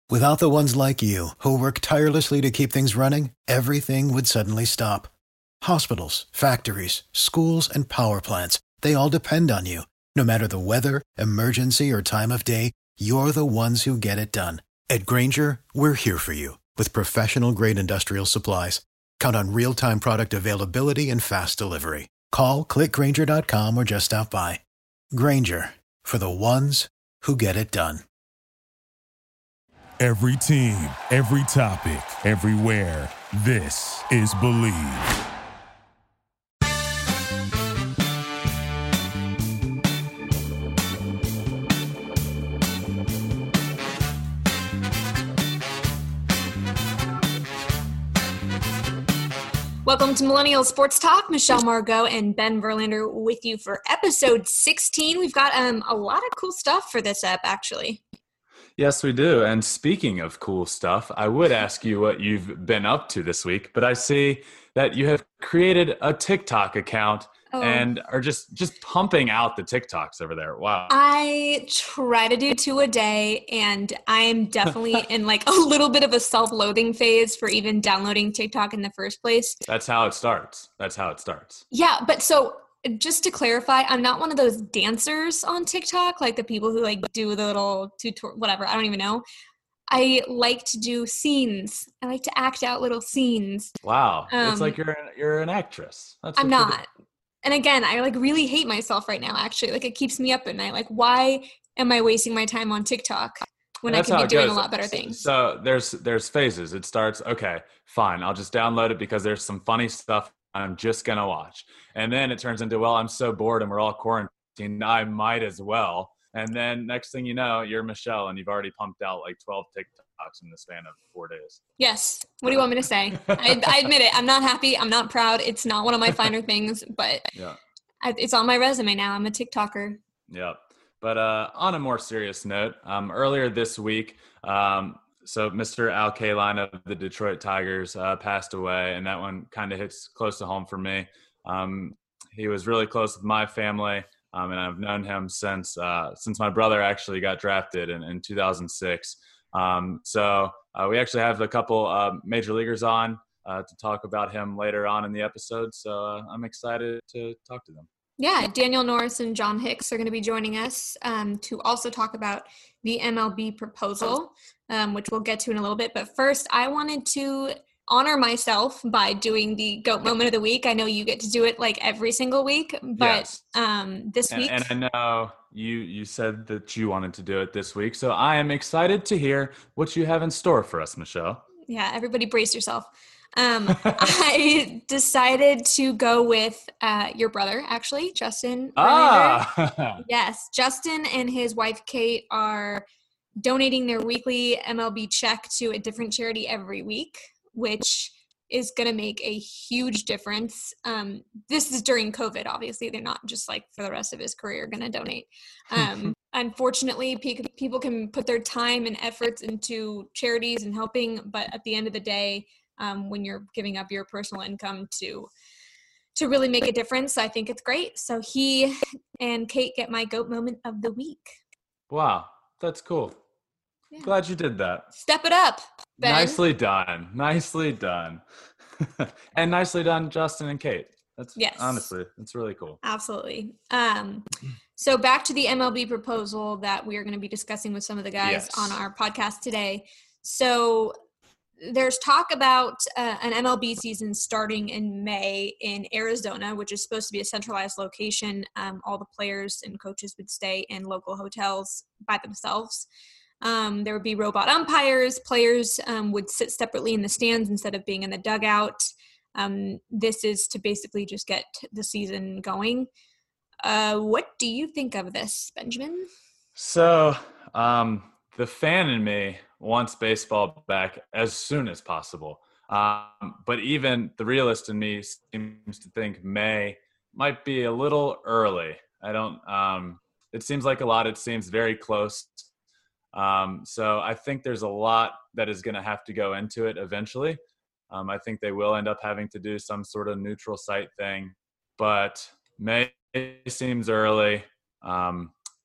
Without the ones like you, who work tirelessly to keep things running, everything would suddenly stop. Hospitals, factories, schools, and power plants, they all depend on you. No matter the weather, emergency, or time of day, you're the ones who get it done. At Grainger, we're here for you with professional-grade industrial supplies. Count on real-time product availability and fast delivery. Call, click Grainger.com, or just stop by. Grainger, for the ones who get it done. Every team, every topic, everywhere. This is Believe. Welcome to Millennial Sports Talk. Michelle Margot and Ben Verlander with you for episode 16. We've got a lot of cool stuff for this app, actually. Yes, we do. And speaking of cool stuff, I would ask you what you've been up to this week, but I see that you have created a TikTok account and are just pumping out the TikToks over there. Wow. I try to do 2 a day, and I'm definitely in like a little bit of a self-loathing phase for even downloading TikTok in the first place. That's how it starts. Yeah, but so just to clarify, I'm not one of those dancers on TikTok, like the people who like do the little tutorial, whatever. I don't even know. I like to do scenes. I like to act out little scenes. Wow. It's like you're an actress. I'm not. And again, I like really hate myself right now, actually. Like it keeps me up at night. Like, why am I wasting my time on TikTok when I could be doing a lot better things? So there's phases. It starts, okay, fine. I'll just download it because there's some funny stuff I'm just going to watch. And then it turns into, well, I'm so bored and we're all quarantined, I might as well. And then next thing you know, you're Michelle and you've already pumped out like 12 TikToks in the span of 4 days. Yes. What do you want me to say? I admit it. I'm not happy. I'm not proud. It's not one of my finer things, but yeah, it's on my resume now. I'm a TikToker. Yeah. But on a more serious note, earlier this week, so Mr. Al Kaline of the Detroit Tigers passed away, and that one kind of hits close to home for me. He was really close with my family, and I've known him since my brother actually got drafted in 2006. So we actually have a couple major leaguers on to talk about him later on in the episode. So I'm excited to talk to them. Yeah, Daniel Norris and John Hicks are going to be joining us to also talk about the MLB proposal, which we'll get to in a little bit. But first, I wanted to honor myself by doing the GOAT moment of the week. I know you get to do it like every single week, but yes. This week. And I know you said that you wanted to do it this week. So I am excited to hear what you have in store for us, Michelle. Yeah, everybody brace yourself. I decided to go with your brother, actually, Justin. Yes, Justin and his wife, Kate, are donating their weekly MLB check to a different charity every week, which is going to make a huge difference. This is during COVID, obviously. They're not just like for the rest of his career going to donate. Unfortunately, people can put their time and efforts into charities and helping, but at the end of the day, when you're giving up your personal income to really make a difference, I think it's great. So he and Kate get my GOAT moment of the week. Wow, that's cool. Yeah. Glad you did that. Step it up, Ben. Nicely done. And nicely done, Justin and Kate. Honestly, it's really cool. Absolutely. So back to the MLB proposal that we are going to be discussing with some of the guys on our podcast today. So there's talk about an MLB season starting in May in Arizona, which is supposed to be a centralized location. All the players and coaches would stay in local hotels by themselves. There would be robot umpires. Players would sit separately in the stands instead of being in the dugout. This is to basically just get the season going. What do you think of this, Benjamin? So the fan in me wants baseball back as soon as possible. But even the realist in me seems to think May might be a little early. It seems like a lot. It seems very close. So I think there's a lot that is going to have to go into it eventually. I think they will end up having to do some sort of neutral site thing, but May seems early.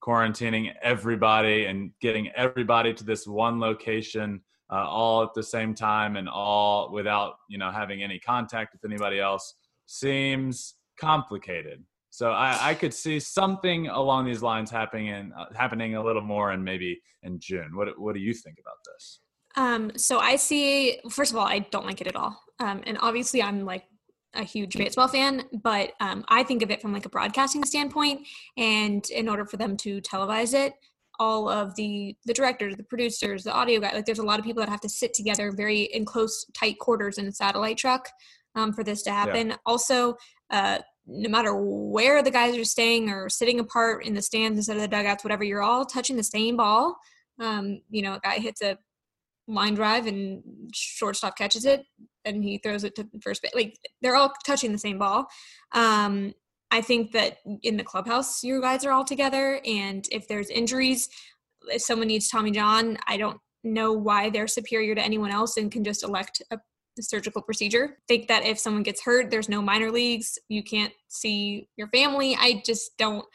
quarantining everybody and getting everybody to this one location all at the same time and all without, having any contact with anybody else seems complicated. So I could see something along these lines happening a little more and maybe in June. What do you think about this? So I see, first of all, I don't like it at all. And obviously I'm like a huge baseball fan, but I think of it from like a broadcasting standpoint. And in order for them to televise it, all of the directors, the producers, the audio guy, like there's a lot of people that have to sit together very in close, tight quarters in a satellite truck for this to happen. Yeah. Also, no matter where the guys are staying or sitting apart in the stands instead of the dugouts, whatever, you're all touching the same ball. A guy hits a line drive and shortstop catches it and he throws it to first base. Like they're all touching the same ball. I think that in the clubhouse, you guys are all together. And if there's injuries, if someone needs Tommy John, I don't know why they're superior to anyone else and can just elect a surgical procedure. Think that if someone gets hurt, there's no minor leagues. You can't see your family. I just don't.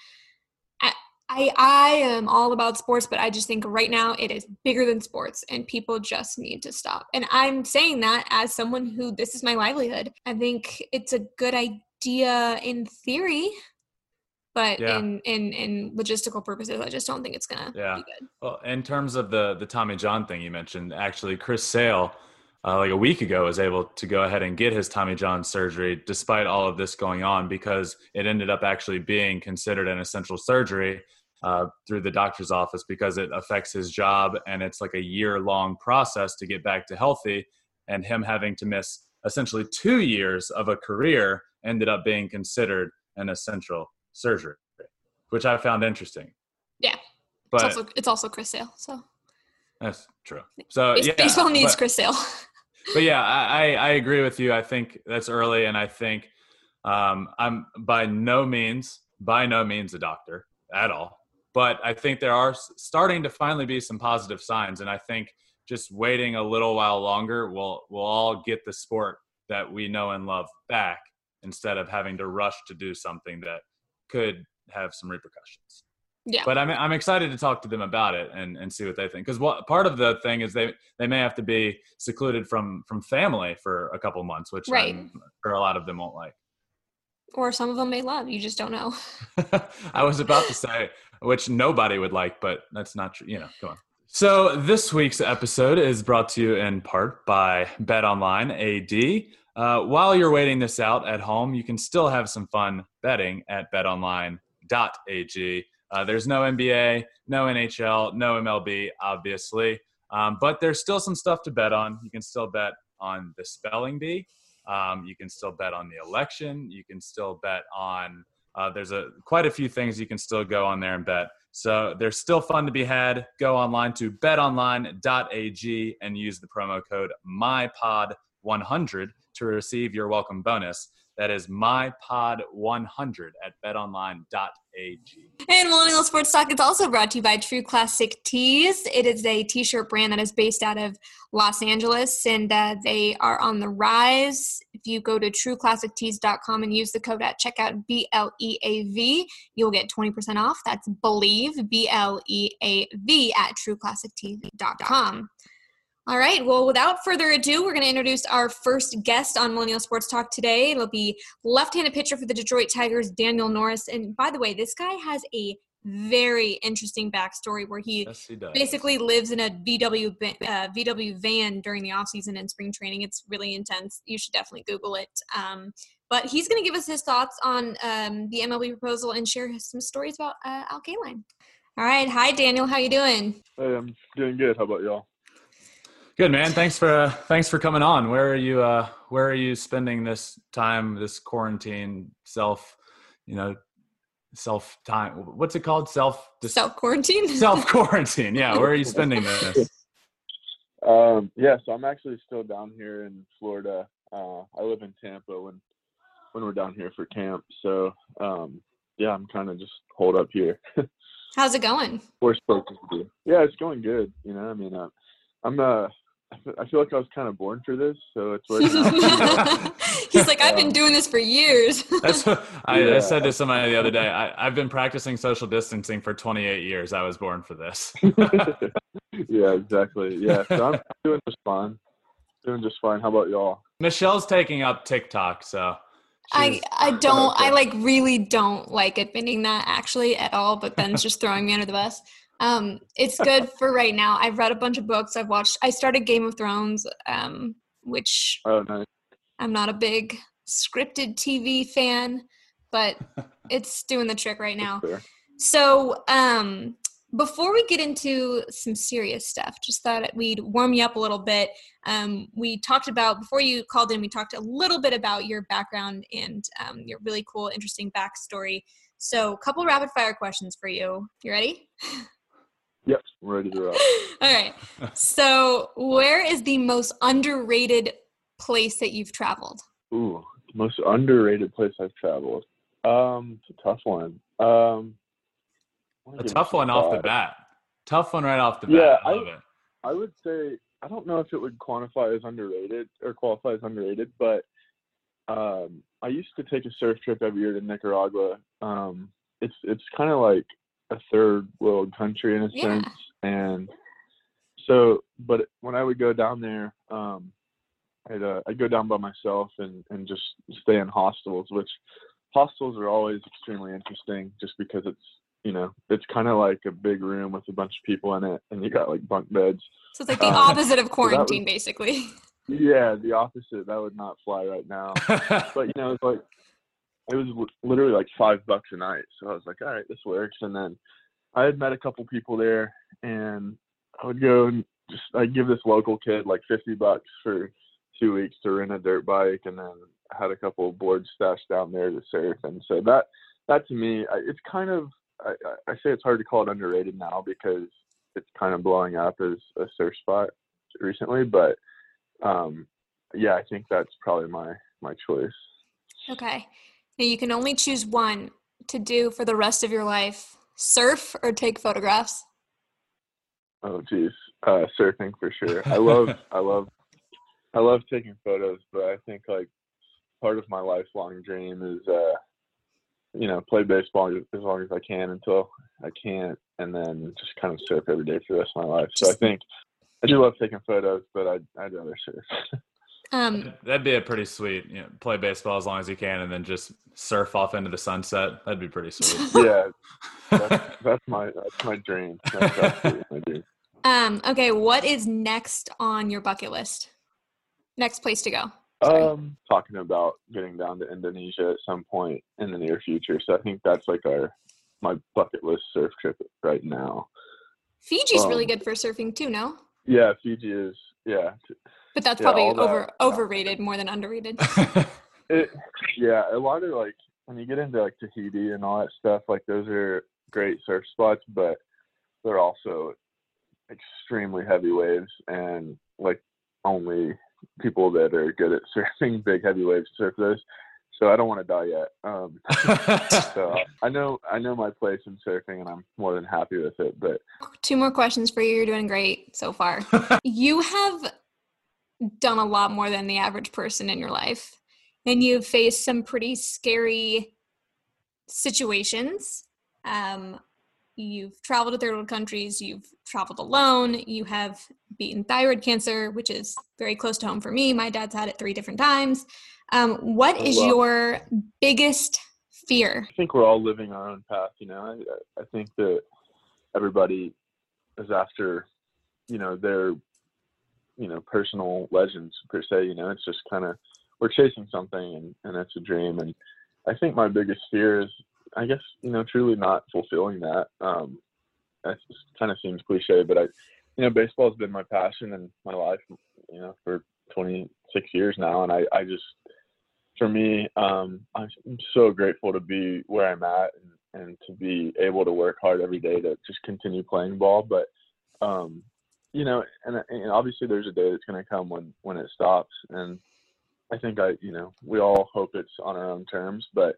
I am all about sports, but I just think right now it is bigger than sports and people just need to stop. And I'm saying that as someone who this is my livelihood. I think it's a good idea in theory, but in logistical purposes, I just don't think it's going to be good. Well, in terms of the Tommy John thing you mentioned, actually Chris Sale, like a week ago, was able to go ahead and get his Tommy John surgery despite all of this going on because it ended up actually being considered an essential surgery through the doctor's office because it affects his job and it's like a year-long process to get back to healthy, and him having to miss essentially 2 years of a career ended up being considered an essential surgery, which I found interesting. Yeah, but it's also Chris Sale, so that's true. So baseball needs Chris Sale. But yeah, I agree with you. I think that's early, and I think I'm by no means a doctor at all. But I think there are starting to finally be some positive signs, and I think just waiting a little while longer, we'll all get the sport that we know and love back instead of having to rush to do something that could have some repercussions. Yeah. But I'm excited to talk to them about it and see what they think. Because part of the thing is they may have to be secluded from family for a couple months, which I'm sure a lot of them won't like. Or some of them may love. You just don't know. I was about to say, which nobody would like, but that's not true. Come on. So this week's episode is brought to you in part by BetOnline AD. While you're waiting this out at home, you can still have some fun betting at betonline.ag. There's no NBA, no NHL, no MLB, obviously. But there's still some stuff to bet on. You can still bet on the spelling bee. You can still bet on the election. You can still bet on there's quite a few things you can still go on there and bet. So there's still fun to be had. Go online to betonline.ag and use the promo code MyPod100 to receive your welcome bonus. That is MyPod100 at betonline.ag. And Millennial Sports Talk is also brought to you by True Classic Tees. It is a t-shirt brand that is based out of Los Angeles, and they are on the rise. If you go to trueclassictees.com and use the code at checkout BLEAV, you'll get 20% off. That's BELIEVE, BLEAV at trueclassictees.com. All right. Well, without further ado, we're going to introduce our first guest on Millennial Sports Talk today. It'll be left-handed pitcher for the Detroit Tigers, Daniel Norris. And by the way, this guy has a very interesting backstory where he basically lives in a VW van during the offseason and spring training. It's really intense. You should definitely Google it. But he's going to give us his thoughts on the MLB proposal and share some stories about Al Kaline. All right. Hi, Daniel. How you doing? Hey, I'm doing good. How about y'all? Good, man. Thanks for coming on. Where are you spending this time, this quarantine, self time? What's it called? Self-quarantine? Self-quarantine. Yeah. Where are you spending this? So I'm actually still down here in Florida. I live in Tampa when we're down here for camp. So, I'm kind of just holed up here. How's it going? We're supposed to be. Yeah, it's going good. I'm I feel like I was kind of born for this, so it's working out. He's like, I've been doing this for years. That's what I said to somebody the other day. I've been practicing social distancing for 28 years. I was born for this. Yeah, exactly. Yeah, so I'm doing just fine. How about y'all? Michelle's taking up TikTok, so I really don't like admitting that actually at all, but Ben's just throwing me under the bus. It's good for right now. I've read a bunch of books. I started Game of Thrones, which nice. I'm not a big scripted TV fan, but it's doing the trick right now. So, before we get into some serious stuff, just thought we'd warm you up a little bit. We talked about, before you called in, we talked a little bit about your background and your really cool, interesting backstory. So a couple rapid fire questions for you. You ready? Yep, I'm ready to rock. All right. So where is the most underrated place that you've traveled? Ooh, most underrated place I've traveled. It's a tough one. A tough one off the bat. Tough one right off the bat. Yeah, I love it. I would say, I don't know if it would qualify as underrated, but I used to take a surf trip every year to Nicaragua. It's kind of like a third world country in a sense, and so, but when I would go down there, I'd go down by myself and just stay in hostels, which hostels are always extremely interesting just because it's kind of like a big room with a bunch of people in it, and you got like bunk beds. So it's like the opposite of quarantine, basically. Yeah, the opposite. That would not fly right now. But it was literally like $5 a night. So I was like, all right, this works. And then I had met a couple people there, and I would go and I'd give this local kid like $50 for 2 weeks to rent a dirt bike, and then had a couple of boards stashed down there to surf. And so that to me, it's kind of, I say it's hard to call it underrated now because it's kind of blowing up as a surf spot recently, but yeah, I think that's probably my choice. Okay. Now you can only choose one to do for the rest of your life: surf or take photographs. Oh geez, surfing for sure. I love taking photos, but I think like part of my lifelong dream is play baseball as long as I can until I can't, and then just kind of surf every day for the rest of my life. So I think I do love taking photos, but I'd rather surf. That'd be a pretty sweet, play baseball as long as you can, and then just surf off into the sunset. That'd be pretty sweet. Yeah, that's my dream. That's absolutely my dream. Okay, what is next on your bucket list? Next place to go? Talking about getting down to Indonesia at some point in the near future. So I think that's like my bucket list surf trip right now. Fiji's really good for surfing too, no? Yeah, Fiji is. Yeah. But that's probably overrated more than underrated. Yeah, a lot of like when you get into like Tahiti and all that stuff, like those are great surf spots, but they're also extremely heavy waves, and like only people that are good at surfing big heavy waves surf those. So I don't want to die yet. So I know my place in surfing, and I'm more than happy with it. But 2 more questions for you. You're doing great so far. You have done a lot more than the average person in your life, and you've faced some pretty scary situations. You've traveled to third world countries. You've traveled alone. You have beaten thyroid cancer, which is very close to home for me. My dad's had it 3 different times. What is your biggest fear? I think we're all living our own path. I think that everybody is after, their, personal legends per se. It's just kind of, we're chasing something, and that's a dream. And I think my biggest fear is, I guess, truly not fulfilling that. That just kind of seems cliche, but baseball has been my passion and my life, for 26 years now. And I just, for me, I'm so grateful to be where I'm at and to be able to work hard every day to just continue playing ball. But, and obviously there's a day that's going to come when it stops. And I think we all hope it's on our own terms, but,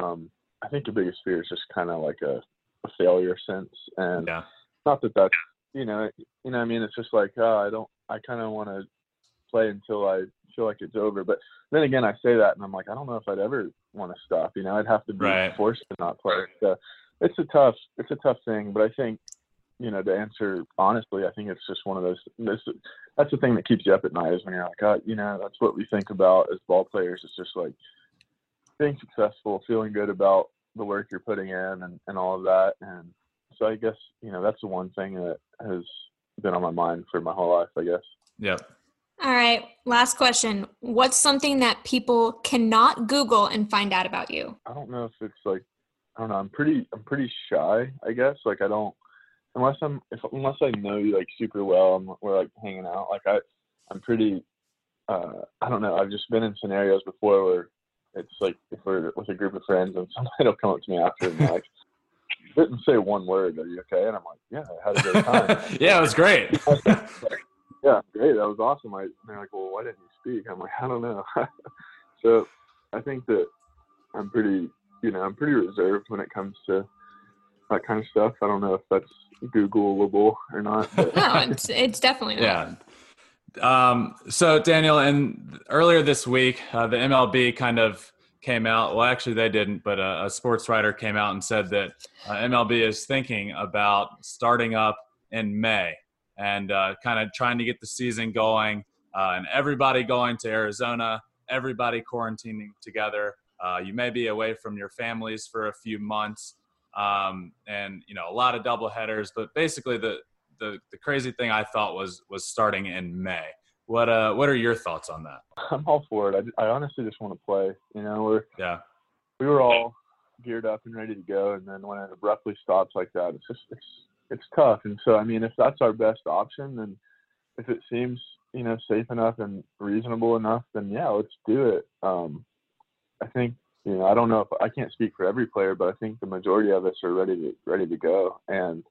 I think the biggest fear is just kind of like a failure sense. And not that that's I mean, it's just like, I kind of want to play until I feel like it's over. But then again, I say that and I'm like, I don't know if I'd ever want to stop, I'd have to be forced to not play. So it's a tough thing, but I think, to answer honestly, I think it's just one of those, that's the thing that keeps you up at night, is when you're like, that's what we think about as ball players. It's just like being successful, feeling good about the work you're putting in and all of that. And so I guess, that's the one thing that has been on my mind for my whole life, I guess. Yep. All right. Last question. What's something that people cannot Google and find out about you? I don't know if it's like, I don't know. I'm pretty shy, I guess. Like, I don't, unless I know you like super well and we're like hanging out, like I'm pretty, I don't know. I've just been in scenarios before where it's like, if we're with a group of friends and somebody will come up to me after and like, didn't say one word, "Are you okay?" And I'm like, "Yeah, I had a great time." Yeah, it was great. Yeah, great. That was awesome. They're like, "Well, why didn't you speak?" I'm like, "I don't know." So I think that I'm pretty reserved when it comes to that kind of stuff. I don't know if that's Googleable or not. But. No, it's definitely not. Yeah. So Daniel, and earlier this week, the MLB kind of came out. Well, actually they didn't, but a sports writer came out and said that MLB is thinking about starting up in May and kind of trying to get the season going and everybody going to Arizona, everybody quarantining together. You may be away from your families for a few months and, a lot of double headers, but basically the crazy thing I thought was starting in May. What are your thoughts on that? I'm all for it. I honestly just want to play. We were all geared up and ready to go, and then when it abruptly stops like that, it's tough. And so, I mean, if that's our best option, then if it seems safe enough and reasonable enough, then yeah, let's do it. I think I don't know if I can't speak for every player, but I think the majority of us are ready to go. And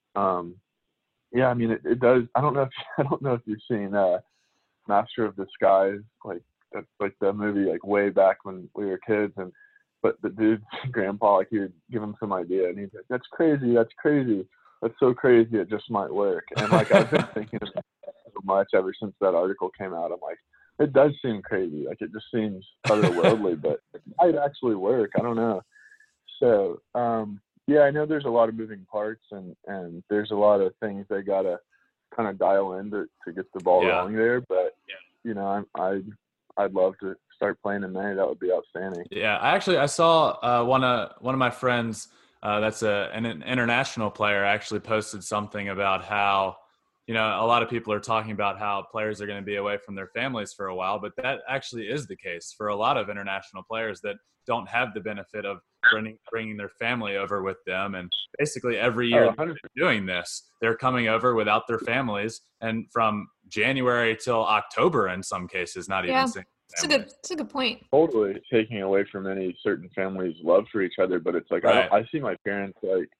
yeah, I mean, it does. I don't know if you've seen Master of Disguise, like that's like the movie like way back when we were kids, but the dude's grandpa, like, he would give him some idea and he's like, that's crazy, that's so crazy, it just might work. And like I've been thinking about it so much ever since that article came out. I'm like, it does seem crazy, like it just seems otherworldly, but it might actually work. I don't know. So yeah, I know there's a lot of moving parts and there's a lot of things they gotta kind of dial in to get the ball rolling there. But I'd love to start playing in May. That would be outstanding. Yeah, I saw one of my friends that's an international player actually posted something about how a lot of people are talking about how players are going to be away from their families for a while, but that actually is the case for a lot of international players that don't have the benefit of bringing their family over with them. And basically every year they're doing this, they're coming over without their families, and from January till October in some cases, not even seeing families. It's a good point. Totally taking away from any certain families' love for each other, but it's like I see my parents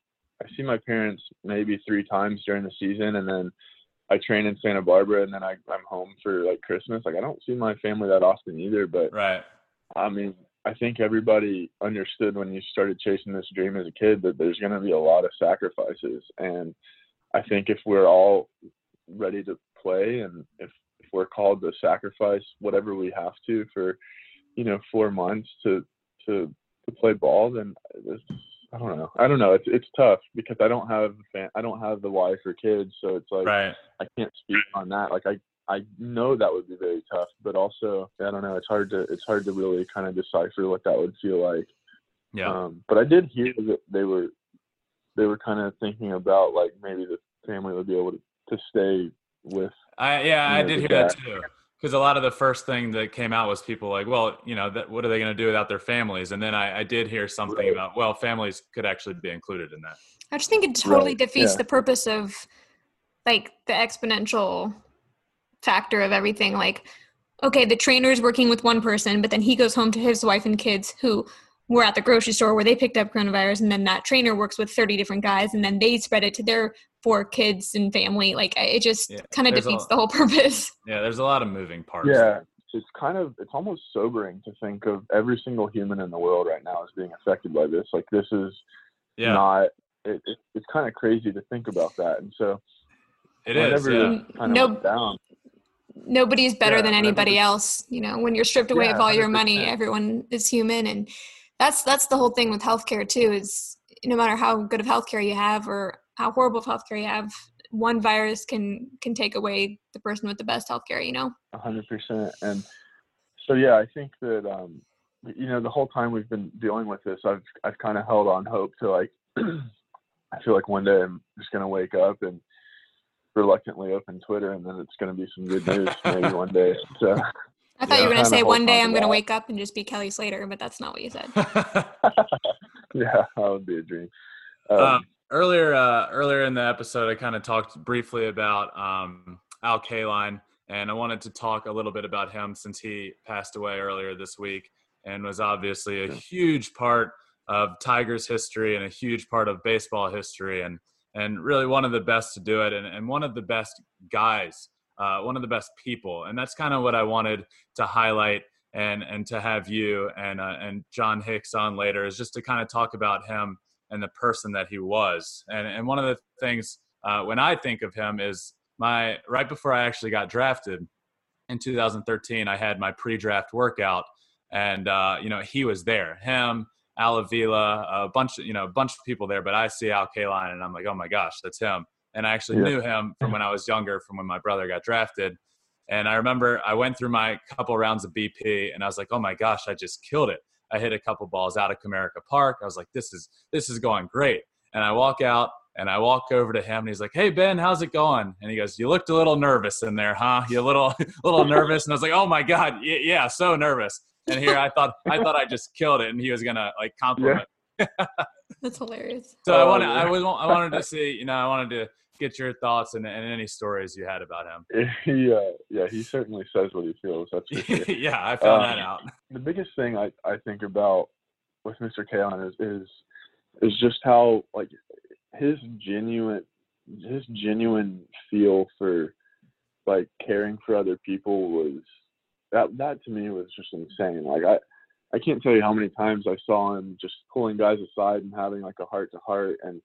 maybe 3 times during the season, and then I train in Santa Barbara, and then I'm home for like Christmas. Like I don't see my family that often either, but I mean, I think everybody understood when you started chasing this dream as a kid that there's going to be a lot of sacrifices. And I think if we're all ready to play, and if we're called to sacrifice whatever we have to for, 4 months to play ball, then I don't know. It's tough because I don't have the wife or kids. So it's like, I can't speak on that. Like I know that would be very tough, but also, I don't know. It's hard to really kind of decipher what that would feel like. Yeah. But I did hear that they were kind of thinking about like maybe the family would be able to stay with. I did hear that too. Because a lot of the first thing that came out was people like, well, what are they going to do without their families? And then I did hear something about, well, families could actually be included in that. I just think it totally defeats the purpose of like the exponential factor of everything. Like, okay, the trainer's working with one person, but then he goes home to his wife and kids who were at the grocery store where they picked up coronavirus, and then that trainer works with 30 different guys, and then they spread it to their 4 kids and family. Like it just kind of defeats the whole purpose. Yeah, there's a lot of moving parts. Yeah, it's almost sobering to think of every single human in the world right now as being affected by this. Like this is not. It's kind of crazy to think about that, and so It is. Yeah. Down. Nobody's better than anybody else. You know, when you're stripped away of all 100%. Your money, everyone is human. And that's the whole thing with healthcare too, is no matter how good of healthcare you have or how horrible of healthcare you have, one virus can take away the person with the best healthcare, you know? 100%. And so, yeah, I think that, you know, the whole time we've been dealing with this, I've kind of held on hope to, like, I feel like one day I'm just going to wake up and reluctantly open Twitter, and then it's going to be some good news maybe one day. So I thought you were going to say one day I'm going to wake up and just be Kelly Slater, but that's not what you said. Yeah, that would be a dream. Earlier in the episode, I kind of talked briefly about Al Kaline, and I wanted to talk a little bit about him since he passed away earlier this week and was obviously a huge part of Tigers history and a huge part of baseball history, and really one of the best to do it, and one of the best guys, one of the best people. And that's kind of what I wanted to highlight and to have you and John Hicks on later, is just to kind of talk about him and the person that he was. And one of the things when I think of him is right before I actually got drafted in 2013, I had my pre-draft workout, and you know, he was there. Him, Al Avila, a bunch of people there, but I see Al Kaline and I'm like, oh my gosh, that's him. And I actually knew him from when I was younger, from when my brother got drafted. And I remember I went through my couple rounds of BP and I was like, oh my gosh, I just killed it. I hit a couple balls out of Comerica Park. I was like, this is going great. And I walk out and I walk over to him and he's like, hey Ben, how's it going? And he goes, you looked a little nervous in there, huh? You a little nervous? And I was like, oh my God, yeah, so nervous. And here I thought I just killed it, and he was gonna like compliment. Yeah. That's hilarious. So I wanted to see, you know, I wanted to get your thoughts and any stories you had about him. He certainly says what he feels. That's for sure. Yeah, I found that out. The biggest thing I think about with Mr. Kaline is just how, like, his genuine feel for, like, caring for other people was. That to me was just insane. Like, I can't tell you how many times I saw him just pulling guys aside and having like a heart to heart. And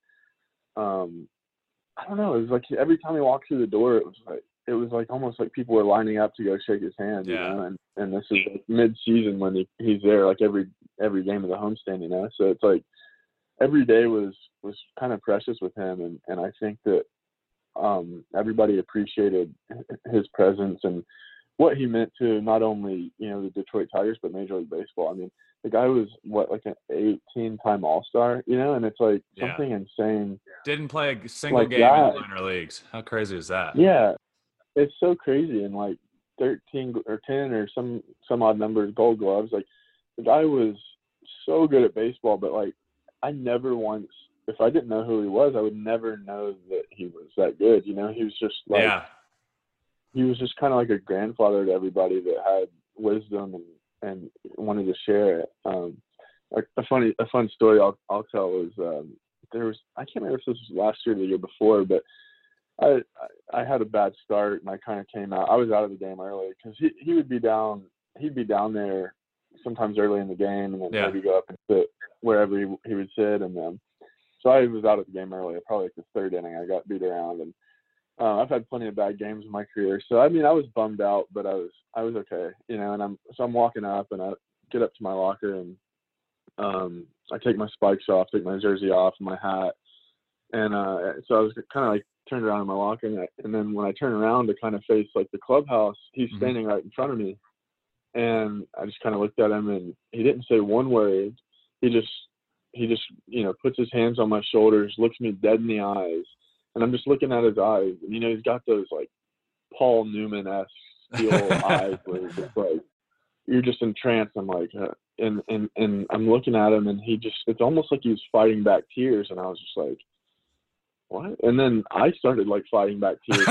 I don't know, it was like every time he walked through the door, it was like almost like people were lining up to go shake his hand. Yeah. You know? And this is like mid-season when he's there, like every game of the homestand, you know. So it's like every day was kind of precious with him, and I think that everybody appreciated his presence and what he meant to not only, you know, the Detroit Tigers, but Major League Baseball. I mean, the guy was like an 18-time All-Star, you know, and it's like something insane. Didn't play a single like game in the minor leagues. How crazy is that? Yeah, it's so crazy. And like 13 or 10 or some odd numbers Gold Gloves. Like, the guy was so good at baseball, but like I never once, if I didn't know who he was, I would never know that he was that good. You know, he was just like. Yeah. He was just kind of like a grandfather to everybody that had wisdom and wanted to share it. A fun story I'll tell is there was, I can't remember if this was last year or the year before, but I had a bad start and I kind of came out. I was out of the game early because he would be down. He'd be down there sometimes early in the game, and then maybe go up and sit wherever he would sit. And so I was out of the game early. Probably like the third inning, I got beat around, and I've had plenty of bad games in my career. So, I mean, I was bummed out, but I was okay, you know, and I'm walking up and I get up to my locker and I take my spikes off, take my jersey off and my hat. And so I was kind of like turned around in my locker, and then when I turn around to kind of face like the clubhouse, he's standing right in front of me. And I just kind of looked at him, and he didn't say one word. He just, you know, puts his hands on my shoulders, looks me dead in the eyes. And I'm just looking at his eyes, and, you know, he's got those like Paul Newman-esque steel eyes where it's just like, you're just entranced. I'm like, and I'm looking at him, and it's almost like he was fighting back tears. And I was just like, what? And then I started like fighting back tears.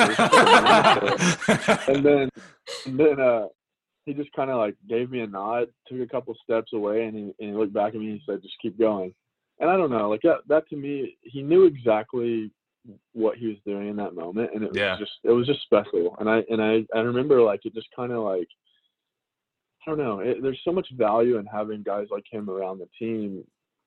and then he just kind of like gave me a nod, took a couple steps away, and he looked back at me and he said, just keep going. And I don't know, like that to me, he knew exactly what he was doing in that moment, and it was just special. And I remember like it just kind of like, I don't know, there's so much value in having guys like him around the team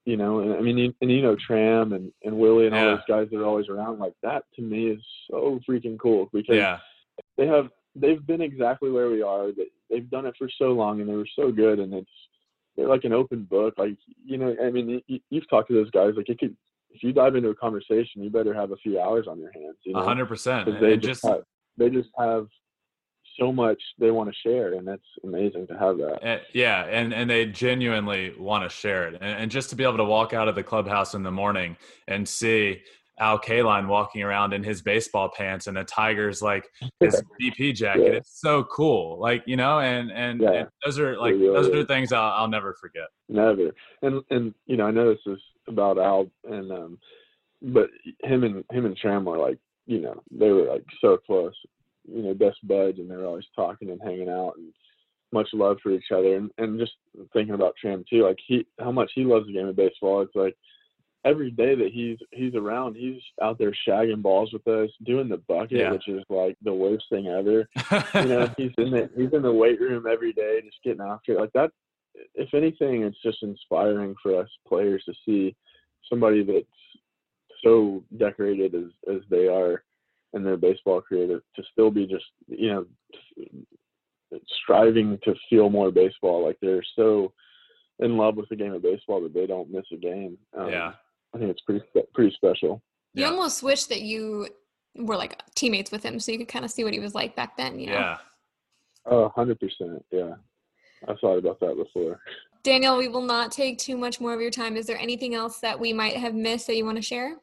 you know, and I mean, and you know, Tram and Willie and all Yeah. those guys that are always around, like that to me is so freaking cool because they've been exactly where we are. They've done it for so long and they were so good, and they're like an open book. Like, you know, I mean, you've talked to those guys. Like, if you dive into a conversation, you better have a few hours on your hands. You know, 100%. They just have so much they want to share, and that's amazing to have that. And they genuinely want to share it, and just to be able to walk out of the clubhouse in the morning and see Al Kaline walking around in his baseball pants and the Tigers like his BP jacket. Yeah. It's so cool. Like, you know, and those are like, those are things I'll never forget. Never. And, you know, I know this is about Al and, but him and Tram were like, you know, they were like so close, you know, best buds, and they were always talking and hanging out and much love for each other. And just thinking about Tram too, like how much he loves the game of baseball. It's like, every day that he's around, he's out there shagging balls with us, doing the bucket, which is like the worst thing ever. You know, he's in the weight room every day, just getting after it. Like that, if anything, it's just inspiring for us players to see somebody that's so decorated as they are in their baseball career to still be just, you know, striving to feel more baseball. Like they're so in love with the game of baseball that they don't miss a game. I think it's pretty special. You almost wish that you were like teammates with him so you could kind of see what he was like back then, you know? Yeah. Oh, 100%. Yeah. I've thought about that before. Daniel, we will not take too much more of your time. Is there anything else that we might have missed that you want to share?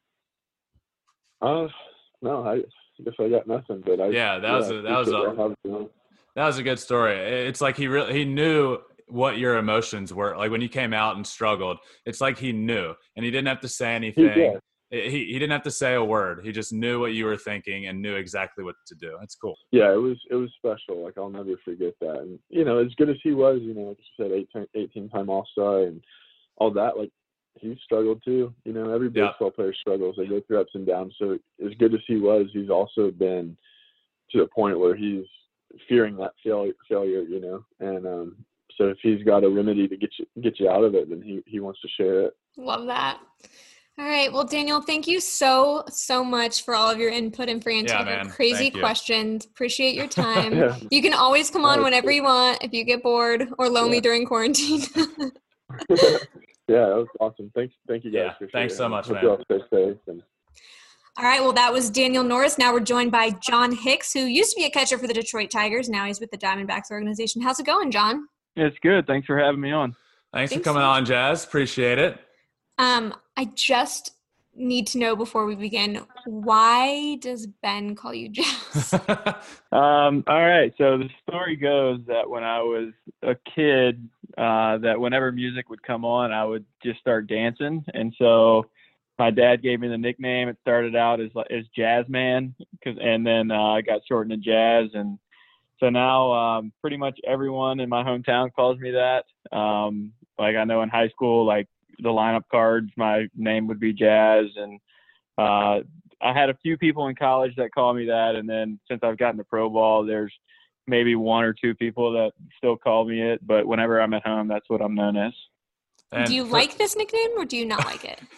No, I guess I got nothing, but that was a good story. It's like he knew what your emotions were. Like when you came out and struggled, it's like he knew, and he didn't have to say anything. He didn't have to say a word. He just knew what you were thinking and knew exactly what to do. That's cool. Yeah, it was special. Like I'll never forget that. And you know, as good as he was, you know, like you said, 18-time All-Star and all that, like he struggled too. You know, every baseball player struggles. They go through ups and downs. So as good as he was, he's also been to the point where he's fearing that failure, you know, and so if he's got a remedy to get you out of it, then he wants to share it. Love that. All right. Well, Daniel, thank you so much for all of your input and for answering crazy questions. Appreciate your time. You can always come on whenever you want if you get bored or lonely during quarantine. Yeah, that was awesome. Thank you guys. Yeah, thanks so much, man. All right, well, that was Daniel Norris. Now we're joined by John Hicks, who used to be a catcher for the Detroit Tigers. Now he's with the Diamondbacks organization. How's it going, John? It's good. Thanks for having me on. Thanks for coming on, Jazz. Appreciate it. I just need to know before we begin, why does Ben call you Jazz? All right. So the story goes that when I was a kid, that whenever music would come on, I would just start dancing. And so my dad gave me the nickname. It started out as Jazz Man, and then I got shortened to Jazz. And so now pretty much everyone in my hometown calls me that. Like I know in high school, like the lineup cards, my name would be Jazz. And I had a few people in college that call me that. And then since I've gotten to pro ball, there's maybe one or two people that still call me it. But whenever I'm at home, that's what I'm known as. Do you like this nickname or do you not like it?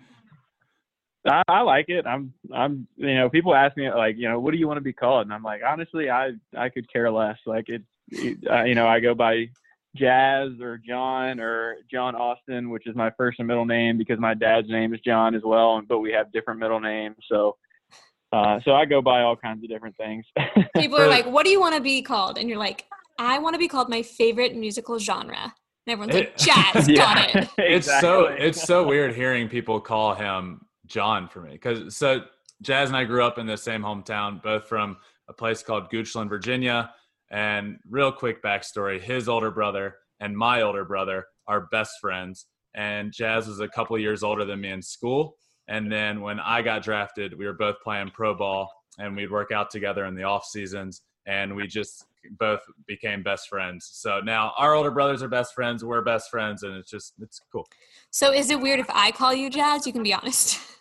I like it. I'm, you know, people ask me like, you know, what do you want to be called? And I'm like, honestly, I could care less. Like you know, I go by Jazz or John Austin, which is my first and middle name because my dad's name is John as well. But we have different middle names. So I go by all kinds of different things. People are like, what do you want to be called? And you're like, I want to be called my favorite musical genre. And everyone's like, Jazz, got it. It's so weird hearing people call him John for me, because Jazz and I grew up in the same hometown, both from a place called Goochland, Virginia. And real quick backstory, his older brother and my older brother are best friends, and Jazz was a couple years older than me in school. And then when I got drafted, we were both playing pro ball, and we'd work out together in the off seasons, and we just both became best friends. So now our older brothers are best friends, we're best friends, and it's cool. So is it weird if I call you Jazz? You can be honest.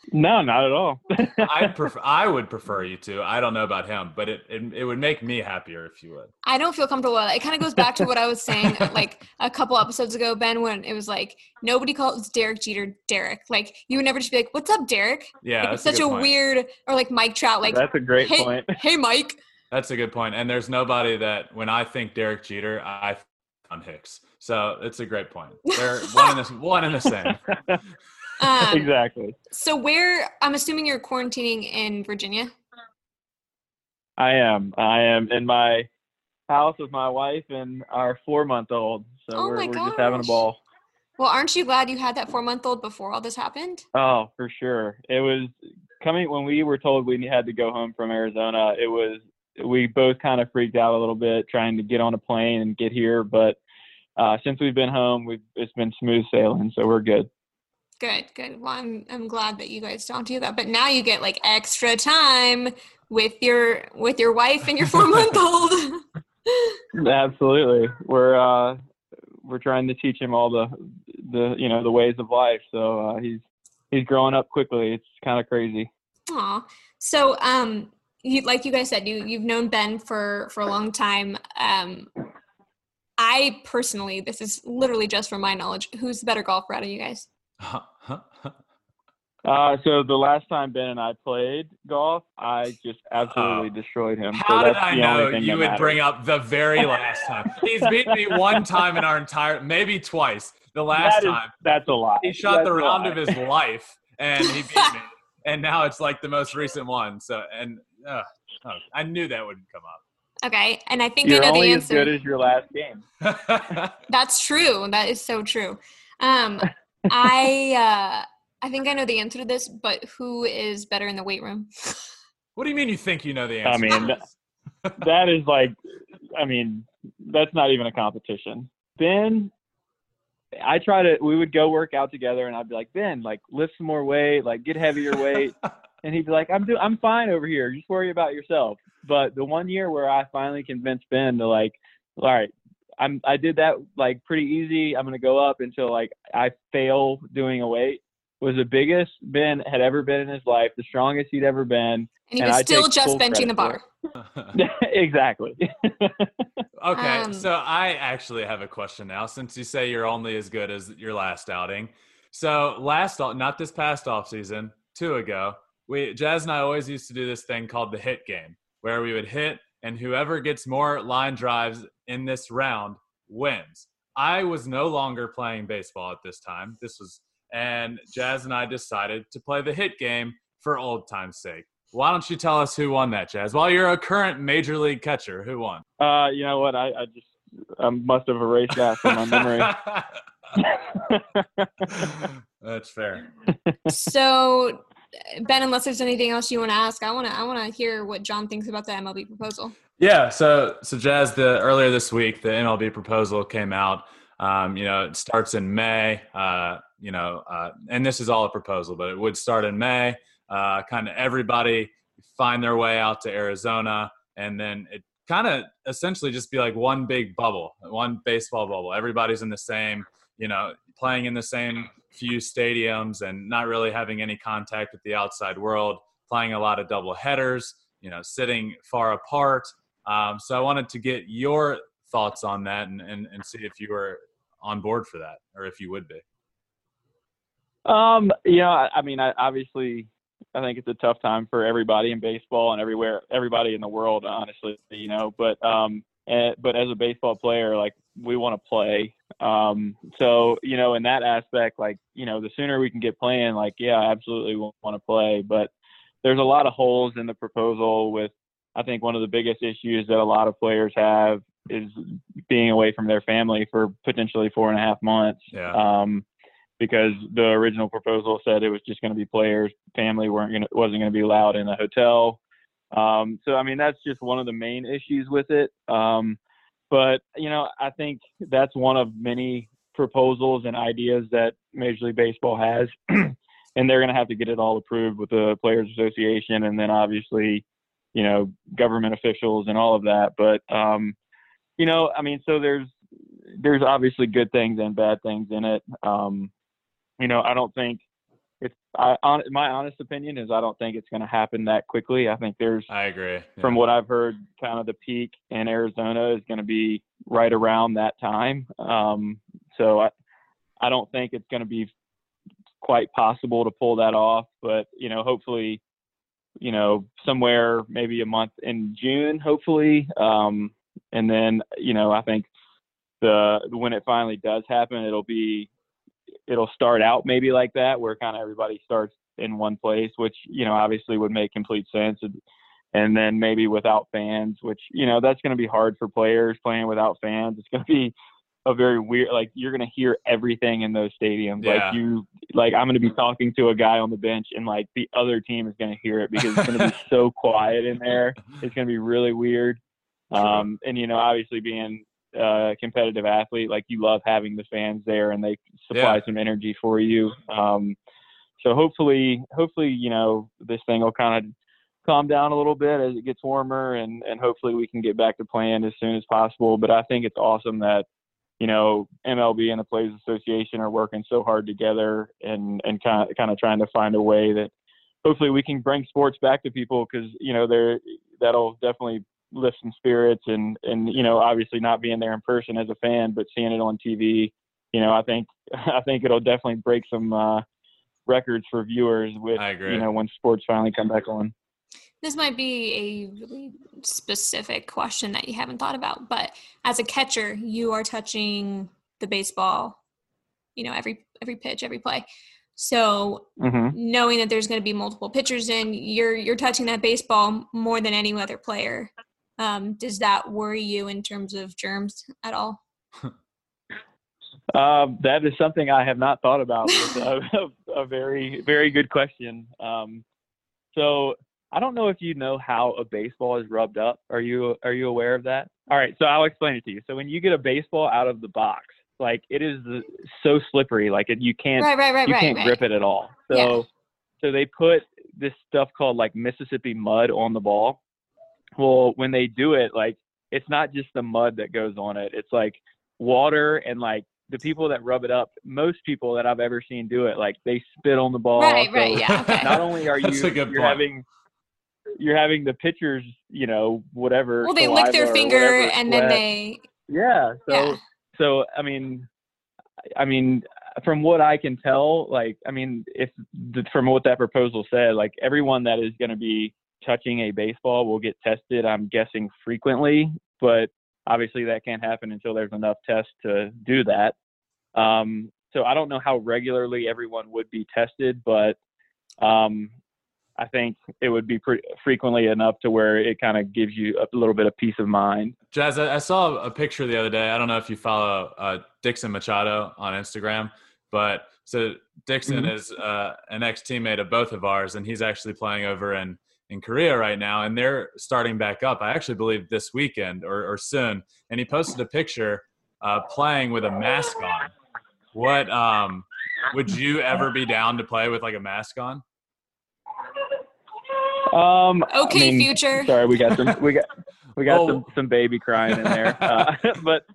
No, not at all. I would prefer you to. I don't know about him, but it would make me happier if you would. I don't feel comfortable with it. It kind of goes back to what I was saying like a couple episodes ago, Ben, when it was like nobody calls Derek Jeter Derek. Like you would never just be like, "What's up, Derek?" Yeah, like, it's such a weird, or like Mike Trout. Like that's a great point. Hey, Mike. That's a good point. And there's nobody that when I think Derek Jeter, I think on Hicks. So it's a great point. They're one and the same. Exactly. So I'm assuming you're quarantining in Virginia. I am in my house with my wife and our 4-month-old. So we're just having a ball. Well, aren't you glad you had that 4-month-old before all this happened? Oh, for sure. It was coming when we were told we had to go home from Arizona. We both kind of freaked out a little bit trying to get on a plane and get here. But since we've been home, it's been smooth sailing. So we're good. Good. Well, I'm glad that you guys don't do that. But now you get like extra time with your wife and your 4-month-old. Absolutely. We're trying to teach him all the ways of life. So he's growing up quickly. It's kind of crazy. Aw. So like you guys said, you've known Ben for a long time. I personally, this is literally just from my knowledge, who's the better golfer out of you guys? So the last time Ben and I played golf, I just absolutely destroyed him. How did I know you would bring up the very last time? He's beaten me one time in our entire, maybe twice. The last time. That's a lie. He shot the round of his life, and he beat me. And now it's like the most recent one. So, I knew that wouldn't come up. Okay, and I think You're I know the answer. You're only as good as your last game. That's true. That is so true. I think I know the answer to this, but who is better in the weight room? What do you mean you think you know the answer? I mean, that is like, that's not even a competition. Ben, we would go work out together and I'd be like, Ben, like lift some more weight, like get heavier weight. And he'd be like, I'm fine over here. Just worry about yourself. But the one year where I finally convinced Ben to like, all right, I did that like pretty easy. I'm going to go up until like I fail doing a weight was the biggest Ben had ever been in his life, the strongest he'd ever been. And he was still just benching the bar. Exactly. Okay, so I actually have a question now since you say you're only as good as your last outing. So not this past off season, 2 ago, Jazz and I always used to do this thing called the hit game where we would hit and whoever gets more line drives in this round wins. I was no longer playing baseball at this time. And Jazz and I decided to play the hit game for old time's sake. Why don't you tell us who won that, Jazz? Well, you're a current major league catcher. Who won? You know what? I must have erased that from my memory. That's fair. So, Ben, unless there's anything else you want to ask, I want to hear what John thinks about the MLB proposal. Yeah. So Jazz, earlier this week, the MLB proposal came out. It starts in May. And this is all a proposal, but it would start in May. Kind of everybody find their way out to Arizona, and then it kind of essentially just be like one big bubble, one baseball bubble. Everybody's in the same, playing in the same few stadiums and not really having any contact with the outside world, playing a lot of double headers, sitting far apart. So I wanted to get your thoughts on that and see if you were on board for that or if you would be. Obviously I think it's a tough time for everybody in baseball and everybody in the world, honestly, but as a baseball player, like we want to play. So, in that aspect, like, the sooner we can get playing, like, yeah, I absolutely want to play, but there's a lot of holes in the proposal with, I think one of the biggest issues that a lot of players have is being away from their family for potentially 4.5 months. Yeah. Because the original proposal said it was just going to be players, family wasn't going to be allowed in the hotel. That's just one of the main issues with it. But I think that's one of many proposals and ideas that Major League Baseball has, and they're going to have to get it all approved with the Players Association, and then obviously, government officials and all of that. But so there's obviously good things and bad things in it. I don't think my honest opinion is I don't think it's going to happen that quickly. I think I agree. Yeah. From what I've heard, kind of the peak in Arizona is going to be right around that time. So I don't think it's going to be quite possible to pull that off, but, hopefully, somewhere maybe a month in June, hopefully. And then, I think when it finally does happen, it'll start out maybe like that, where kind of everybody starts in one place, which, obviously would make complete sense. And then maybe without fans, which, that's going to be hard for players playing without fans. It's going to be a very weird, like, you're going to hear everything in those stadiums. Yeah. I'm going to be talking to a guy on the bench, and like the other team is going to hear it because it's going to be so quiet in there. It's going to be really weird. And, obviously being a competitive athlete, like, you love having the fans there and they supply some energy for you. So hopefully, this thing will kind of calm down a little bit as it gets warmer, and hopefully we can get back to playing as soon as possible. But I think it's awesome that, MLB and the Players Association are working so hard together and kind of trying to find a way that hopefully we can bring sports back to people, because, that'll definitely lift some spirits, and obviously not being there in person as a fan, but seeing it on TV, I think it'll definitely break some records for viewers with, when sports finally come back on. This might be a really specific question that you haven't thought about, but as a catcher, you are touching the baseball, every pitch, every play. So knowing that there's going to be multiple pitchers in, you're touching that baseball more than any other player. Does that worry you in terms of germs at all? That is something I have not thought about. It's a very, very good question. So I don't know if you know how a baseball is rubbed up. Are you aware of that? All right, so I'll explain it to you. So when you get a baseball out of the box, like, it is so slippery, like you can't grip it at all. So they put this stuff called like Mississippi mud on the ball. Well, when they do it, like, it's not just the mud that goes on it. It's like water, and like the people that rub it up, most people that I've ever seen do it, like, they spit on the ball. Right, yeah. Okay. Not only are you're having the pitchers, whatever. Well, they lick their finger and then they. Yeah. So I mean, from what I can tell, like, from what that proposal said, like, everyone that is going to be touching a baseball will get tested, I'm guessing, frequently, but obviously that can't happen until there's enough tests to do that. So I don't know how regularly everyone would be tested, but I think it would be pretty frequently enough to where it kind of gives you a little bit of peace of mind. Jazz, I saw a picture the other day. I don't know if you follow Dixon Machado on Instagram, but so Dixon is an ex-teammate of both of ours, and he's actually playing over in Korea right now, and they're starting back up, I actually believe this weekend or soon. And he posted a picture playing with a mask on. What would you ever be down to play with, like, a mask on? Future. Sorry, we got some baby crying in there. But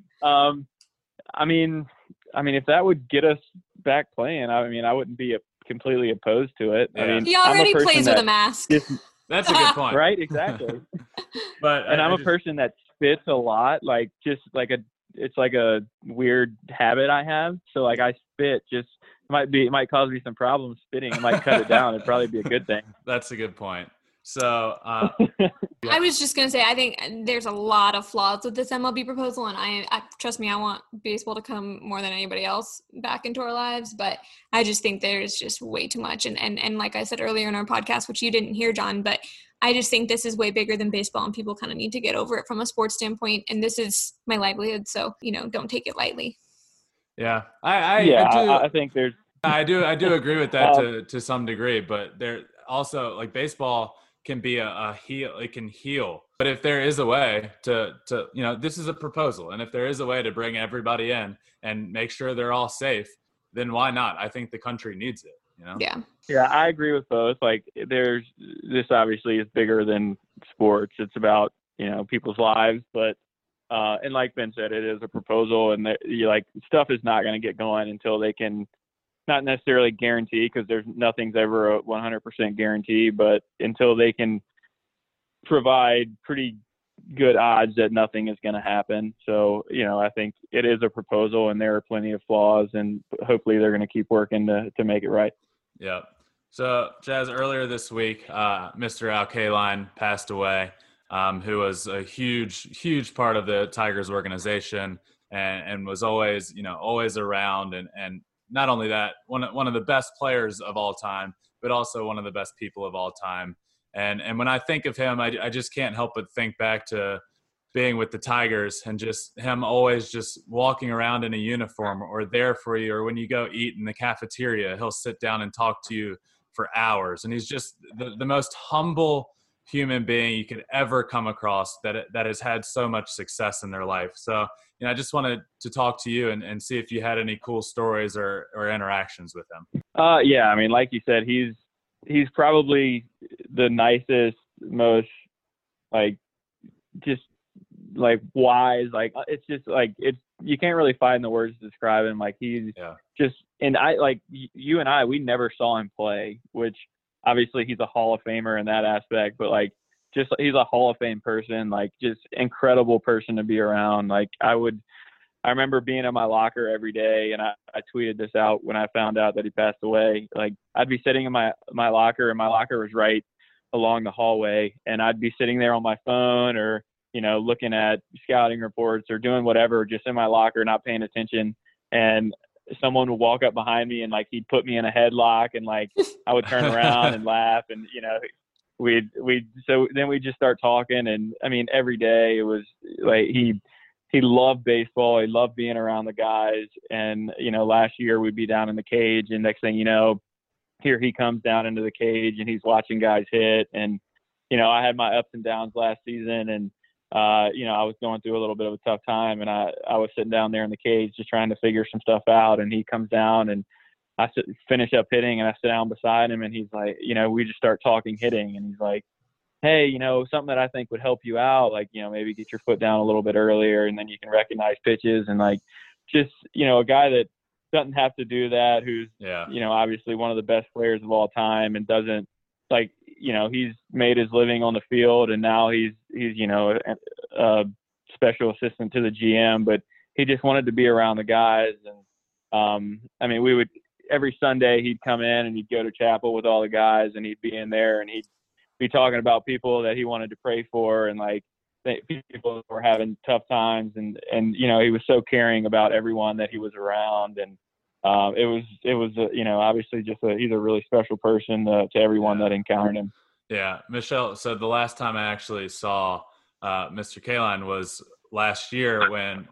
if that would get us back playing, I wouldn't be completely opposed to it. Yeah. He already plays with a mask. That's a good point. Right, exactly. But I'm a person that spits a lot, like, just like it's like a weird habit I have. So like, I spit, just it might cause me some problems spitting. It might cut it down. It'd probably be a good thing. That's a good point. So I was just going to say, I think there's a lot of flaws with this MLB proposal, and I trust me, I want baseball to come more than anybody else back into our lives, but I just think there's just way too much. And like I said earlier in our podcast, which you didn't hear, John, but I just think this is way bigger than baseball, and people kind of need to get over it from a sports standpoint. And this is my livelihood, so, don't take it lightly. Yeah. I think there's. I do agree with that to some degree, but there also, like, baseball can be a heal. It can heal. But if there is a way to this is a proposal, and if there is a way to bring everybody in and make sure they're all safe, then why not? I think the country needs it. Yeah, I agree with both. Like, this obviously is bigger than sports. It's about people's lives, but and like Ben said, it is a proposal, and stuff is not going to get going until they can not necessarily guarantee, because nothing's ever a 100% guarantee, but until they can provide pretty good odds that nothing is going to happen. So, I think it is a proposal, and there are plenty of flaws, and hopefully they're going to keep working to make it right. Yeah. So, Jazz, earlier this week, Mr. Al Kaline passed away, who was a huge part of the Tigers organization and was always, always around. And not only that, one of the best players of all time, but also one of the best people of all time. And when I think of him, I just can't help but think back to being with the Tigers and just him always just walking around in a uniform or there for you, or when you go eat in the cafeteria, he'll sit down and talk to you for hours. And he's just the most humble human being you could ever come across that has had so much success in their life. So, I just wanted to talk to you and see if you had any cool stories or interactions with him. Yeah. I mean, like you said, he's probably the nicest, most just wise. It's just you can't really find the words to describe him. He's just, and you and I, we never saw him play, which obviously he's a Hall of Famer in that aspect, but just he's a Hall of Fame person, just incredible person to be around. I remember being in my locker every day, and I tweeted this out when I found out that he passed away. I'd be sitting in my locker, and my locker was right along the hallway, and I'd be sitting there on my phone or, looking at scouting reports or doing whatever, just in my locker, not paying attention. And someone would walk up behind me and he'd put me in a headlock, and I would turn around and laugh, and so then we just start talking. And I mean, every day it was he loved baseball. He loved being around the guys. And, last year we'd be down in the cage, and next thing you know, here he comes down into the cage and he's watching guys hit. And, I had my ups and downs last season, and, I was going through a little bit of a tough time, and I was sitting down there in the cage just trying to figure some stuff out. And he comes down, and I finish up hitting, and I sit down beside him, and he's like, we just start talking hitting, and he's like, hey, something that I think would help you out, maybe get your foot down a little bit earlier, and then you can recognize pitches. And just, a guy that doesn't have to do that, who's, obviously one of the best players of all time, and doesn't he's made his living on the field, and now he's a special assistant to the GM, but he just wanted to be around the guys. And I mean, we would, every Sunday he'd come in and he'd go to chapel with all the guys, and he'd be in there, and he'd be talking about people that he wanted to pray for, and people that were having tough times, and he was so caring about everyone that he was around. And it was obviously just he's a really special person to everyone that encountered him. Yeah, Michelle. So the last time I actually saw Mr. Kaline was last year when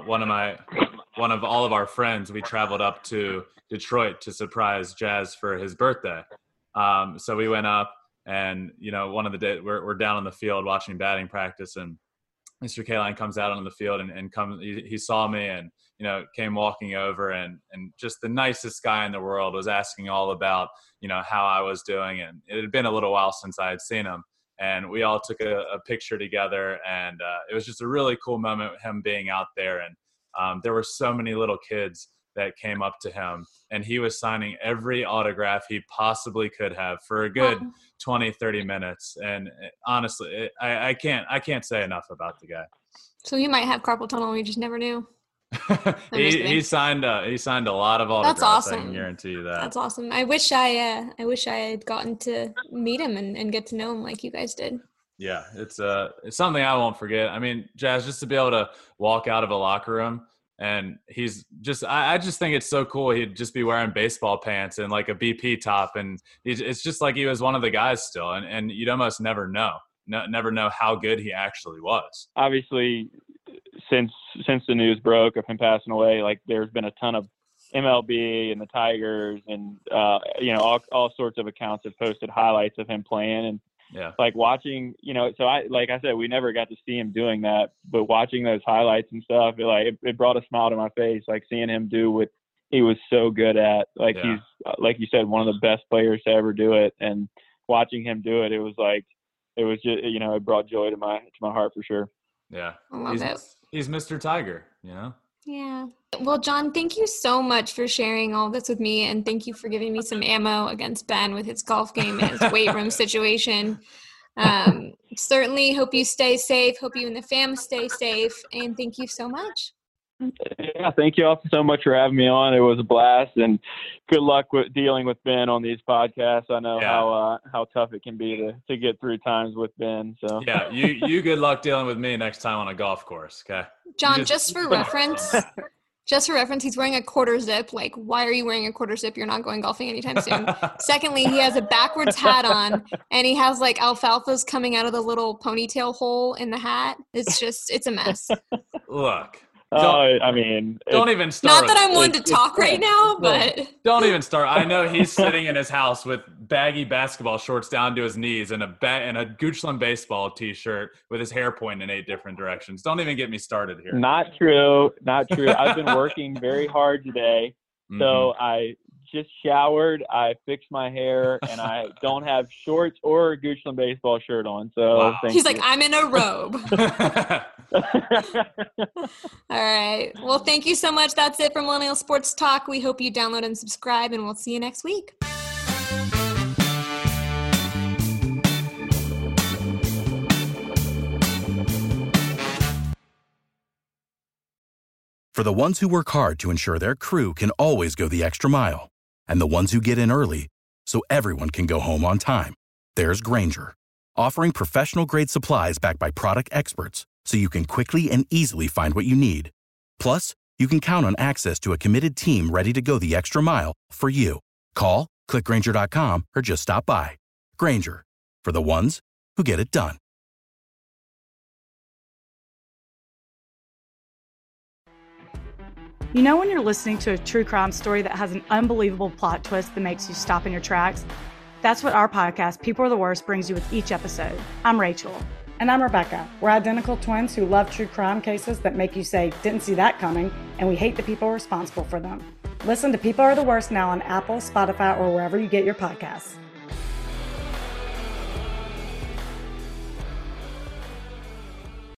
one of all of our friends, we traveled up to Detroit to surprise Jazz for his birthday. So we went up, and one of the days we're down on the field watching batting practice, and Mr. Kaline comes out on the field and comes. He saw me and came walking over, and just the nicest guy in the world, was asking all about how I was doing, and it had been a little while since I had seen him, and we all took a picture together, and it was just a really cool moment with him being out there. And there were so many little kids that came up to him, and he was signing every autograph he possibly could have for a good 20-30 minutes. And honestly, I can't say enough about the guy. So you might have carpal tunnel, we just never knew. he signed a lot of autographs. That's awesome. I can guarantee you that. That's awesome. I wish I had gotten to meet him and get to know him like you guys did. Yeah, it's something I won't forget. I mean, Jazz, just to be able to walk out of a locker room, and he's just, I just think it's so cool. He'd just be wearing baseball pants and a BP top, and it's just like he was one of the guys still, and you'd almost never know how good he actually was. Obviously, since the news broke of him passing away, there's been a ton of MLB and the Tigers and all sorts of accounts have posted highlights of him playing, and watching, so like I said, we never got to see him doing that, but watching those highlights and stuff, it brought a smile to my face, seeing him do what he was so good at. He's, like you said, one of the best players to ever do it, and watching him do it, it was just, it brought joy to my heart for sure. Yeah. I love it. He's Mr. Tiger, Yeah. Well, John, thank you so much for sharing all this with me. And thank you for giving me some ammo against Ben with his golf game and his weight room situation. Certainly hope you stay safe. Hope you and the fam stay safe. And thank you so much. Yeah, thank you all so much for having me on. It was a blast, and good luck with dealing with Ben on these podcasts. I know how tough it can be to get through times with Ben. So yeah, you good luck dealing with me next time on a golf course. Okay, John. Just for reference, he's wearing a quarter zip. Like, why are you wearing a quarter zip? You're not going golfing anytime soon. Secondly, he has a backwards hat on, and he has like alfalfas coming out of the little ponytail hole in the hat. It's a mess. Look. Don't even start. Not that I'm one to talk right now, but don't even start. I know he's sitting in his house with baggy basketball shorts down to his knees and a Goochland baseball T-shirt with his hair pointing in 8 different directions. Don't even get me started here. Not true. I've been working very hard today, so I just showered. I fixed my hair, and I don't have shorts or a Goochland baseball shirt on. So he's like, I'm in a robe. All right. Well, thank you so much. That's it for Millennial Sports Talk. We hope you download and subscribe, and we'll see you next week. For the ones who work hard to ensure their crew can always go the extra mile, and the ones who get in early so everyone can go home on time, there's Grainger, offering professional-grade supplies backed by product experts so you can quickly and easily find what you need. Plus, you can count on access to a committed team ready to go the extra mile for you. Call, click Grainger.com, or just stop by. Grainger, for the ones who get it done. You know when you're listening to a true crime story that has an unbelievable plot twist that makes you stop in your tracks? That's what our podcast, People Are the Worst, brings you with each episode. I'm Rachel. And I'm Rebecca. We're identical twins who love true crime cases that make you say, didn't see that coming, and we hate the people responsible for them. Listen to People Are the Worst now on Apple, Spotify, or wherever you get your podcasts.